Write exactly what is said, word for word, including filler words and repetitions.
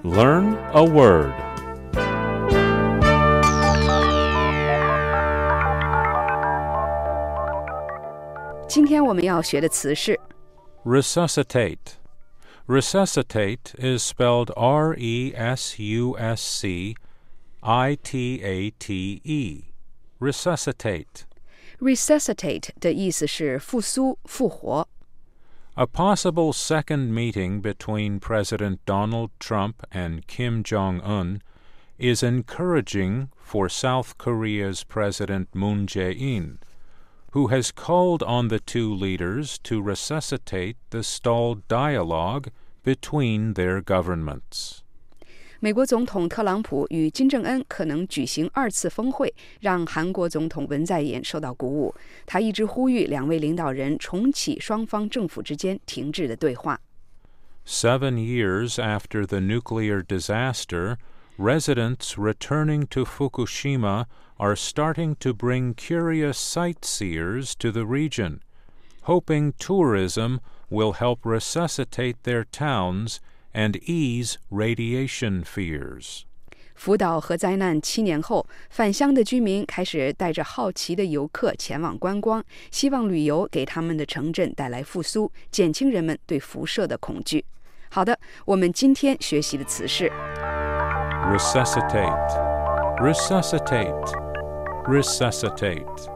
Learn a word. Resuscitate. 今天我们要学的词是 Resuscitate. Resuscitate is spelled R E S U S C I T A T E. Resuscitate. resuscitate 的意思是复苏、复活。 A possible second meeting between President Donald Trump and Kim Jong-un is encouraging for South Korea's President Moon Jae-in, who has called on the two leaders to resuscitate the stalled dialogue between their governments. 美国总统特朗普与金正恩可能举行二次峰会，让韩国总统文在寅受到鼓舞。他一直呼吁两位领导人重启双方政府之间停滞的对话。 Seven years after the nuclear disaster, residents returning to Fukushima are starting to bring curious sightseers to the region, hoping tourism will help resuscitate their towns and ease radiation fears. 福岛核灾难七年后，返乡的居民开始带着好奇的游客前往观光，希望旅游给他们的城镇带来复苏，减轻人们对辐射的恐惧。好的，我们今天学习的词是 Resuscitate. Resuscitate. Resuscitate.